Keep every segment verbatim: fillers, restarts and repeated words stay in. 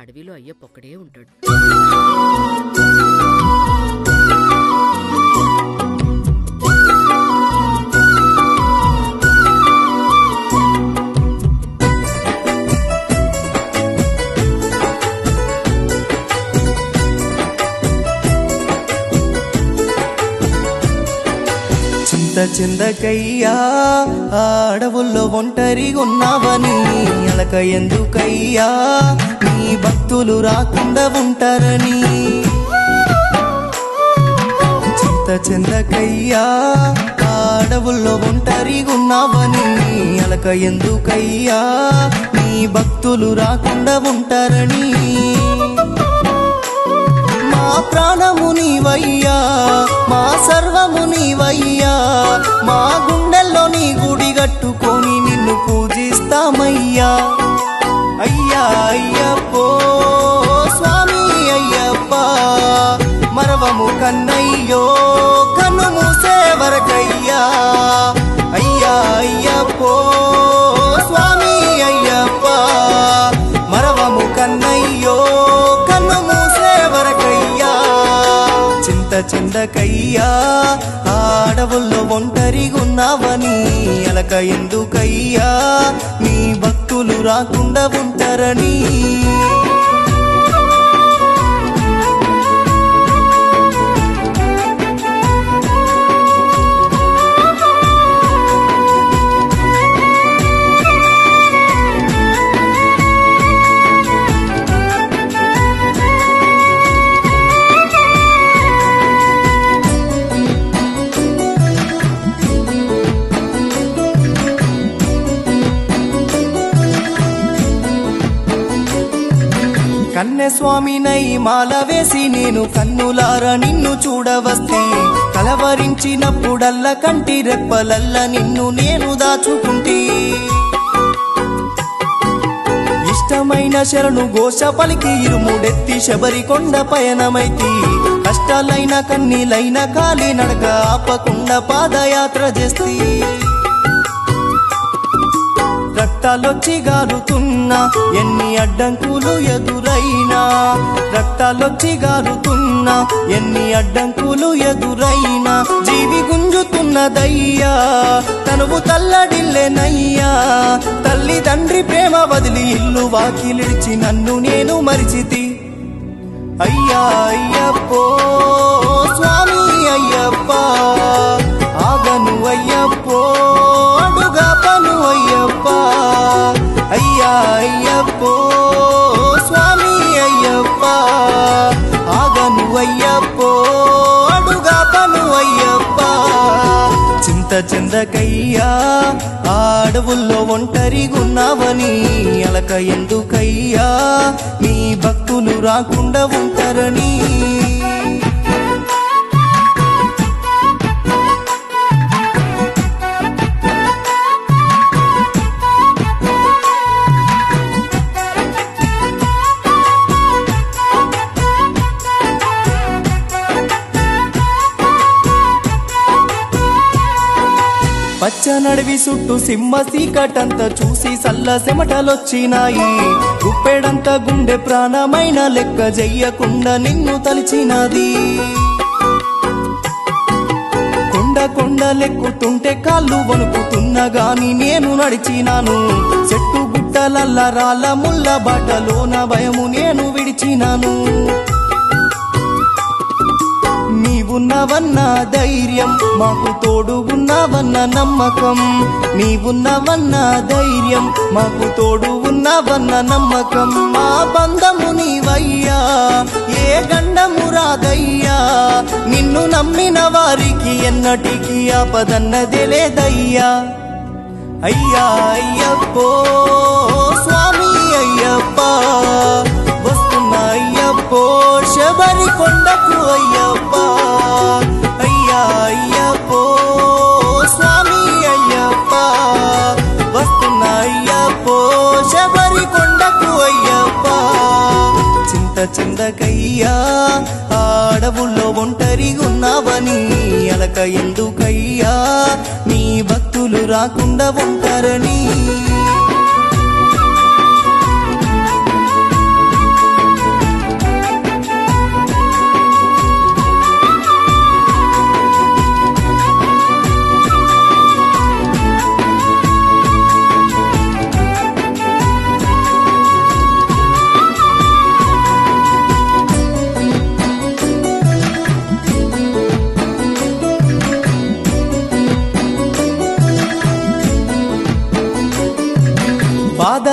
అడవిలో అయ్యప్ప ఒక్కడే ఉంటాడు. చింత చిందకయ్యా అడవుల్లో ఒంటరిగున్నావని అలక ఎందుకయ్యా నీ భక్తులు రాకుండా ఉంటారని. చింత చిందకయ్యా అడవుల్లో ఒంటరిగున్నావని అలక ఎందుకయ్యా నీ భక్తులు రాకుండా ఉంటారని. మా ప్రాణము నీవయ్యా, మా సర్వము నీవయ్యా, మా గుండెల్లో నీ గుడి కట్టుకొని నిన్ను పూజిస్తామయ్యా. అయ్యా అయ్యప్పో స్వామి అయ్యప్ప, మరవము కన్నయ్యో కన్ను మూసే వరకయ్యా. అయ్యా అయ్యప్పో స్వామి అయ్యప్ప, మరవము కన్నయ్యో కన్ను మూసే వరకయ్యా. చింత చిందకయ్యా అడవుల్లో ఒంటరిగున్నావని అలక ఎందుకయ్యా నీ భక్తులు రాకుండా ఉంటారని. కన్నెస్వామినై మాల వేసి నేను కన్నులార నిన్ను చూడవస్తే, కలవరించినప్పుడల్ల కంటి రెప్పలల్ల నిన్ను నేను దాచుకుంటే. ఇష్టమైన శరణు ఘోష పలికి ఇరుముడెత్తి శబరి కొండ పయనమైతి. కష్టాలైన కన్నీలైన కాలి నడక ఆపకుండా పాదయాత్ర చేస్తే. రక్తాలొచ్చి గారుతున్నా ఎన్ని అడ్డంకులు ఎదురైనా, రక్తాలొచ్చి గారుతున్నా ఎన్ని అడ్డంకులు ఎదురైనా, జీవి గుంజుతున్నదయ్యా తనువు తల్లడిల్లెనయ్యా. తల్లి తండ్రి ప్రేమ వదిలి ఇల్లు వాకిలిడిచి నన్ను నేను మరిచితి. అయ్యా అయ్యప్పో స్వామి అయ్యప్ప, ఆగను అయ్యప్పో అడుగా పను అయ్యప్ప. అయ్యా అయ్యప్పో స్వామి అయ్యప్ప, ఆగను అయ్యప్పో అడుగా పను అయ్యప్ప. చింత చిందకయ్యా అడవుల్లో ఒంటరిగున్నావని అలక ఎందుకయ్యా నీ భక్తులు రాకుండా ఉంటారని. పచ్చనడివి చుట్టూ సింహ సీకటంత చూసి సల్ల సెమటలొచ్చినాయి. గుప్పెడంత గుండె ప్రాణమైన లెక్క చెయ్యకుండా నిన్ను తలిచినది. కొండ కొండ లెక్కుతుంటే కాళ్ళు వణుకుతున్నా గాని నేను నడిచినాను. చెట్టు గుట్టలల్ల రాళ్ళ ముళ్ళ బాటలోన భయము నేను విడిచినాను. నీవున్నవన్న ధైర్యం మాకు తోడుగున్నావన్న నమ్మకం, నీవున్నవన్న ధైర్యం మాకు తోడు ఉన్నవన్న నమ్మకం. మా బంధము నీవయ్యా ఏ గండము రాదయ్యా, నిన్ను నమ్మిన వారికి ఎన్నటికీ ఆపదన్నదే లేదయ్యా. అయ్యా అయ్యప్పో స్వామి అయ్యప్ప, వస్తున్నా అయ్యప్పో శబరి కొండకు అయ్యప్ప. అయ్యా అయ్యప్పో స్వామి అయ్యప్ప, వస్తున్నా అయ్యప్పో శబరి కొండకు అయ్యప్ప. చింత చిందకయ్యా అడవుల్లో ఒంటరిగున్నావని అలక ఎందుకయ్యా నీ భక్తులు రాకుండా ఉంటారని.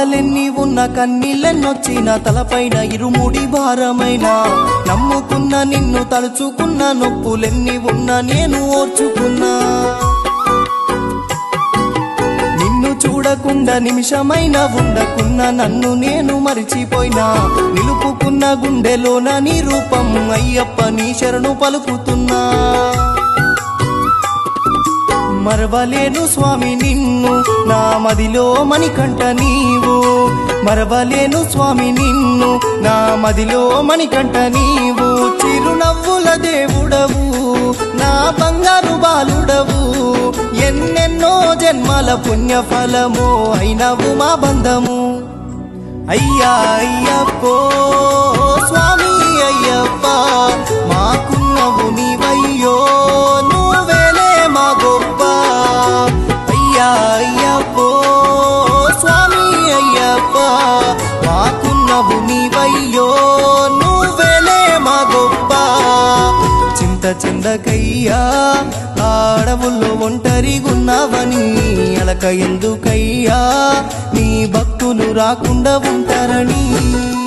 బాధలెన్ని ఉన్న కన్నీళ్ళెన్నొచ్చిన తలపైన ఇరుముడి భారమైన నమ్ముకున్న నిన్ను తలుచుకున్న నొప్పులెన్ని ఉన్నా నేను ఓర్చుకున్నా నిన్ను చూడకుండా నిమిషమైన ఉండకున్న నన్ను నేను మరిచిపోయినా నిలుపుకున్న గుండెలోన నీ రూపం అయ్యప్ప నీ శరణు పలుకుతున్నా మరవలేను స్వామి నిన్ను నా మదిలో మణికంఠ నీవు మరవలేను స్వామి నిన్ను నా మదిలో మణికంఠ నీవు చిరునవ్వుల దేవుడవు నా బంగారు బాలుడవు ఎన్నెన్నో జన్మల పుణ్యఫలమో అయినవు మా బంధము అయ్యా అయ్యప్పో స్వామి అయ్యప్ప మాకున్నవు నీవయ్యో నువ్వేలే మా గొప్ప అయ్యా అయ్యప్పో స్వామి అయ్యప్ప మాకున్నవు నీవయ్యో నువ్వేలే మా గొప్ప చింత చిందకయ్యా ఆడవుల్లో ఒంటరిగున్నావని అలక ఎందుకయ్యా నీ భక్తులు రాకుండా ఉంటారని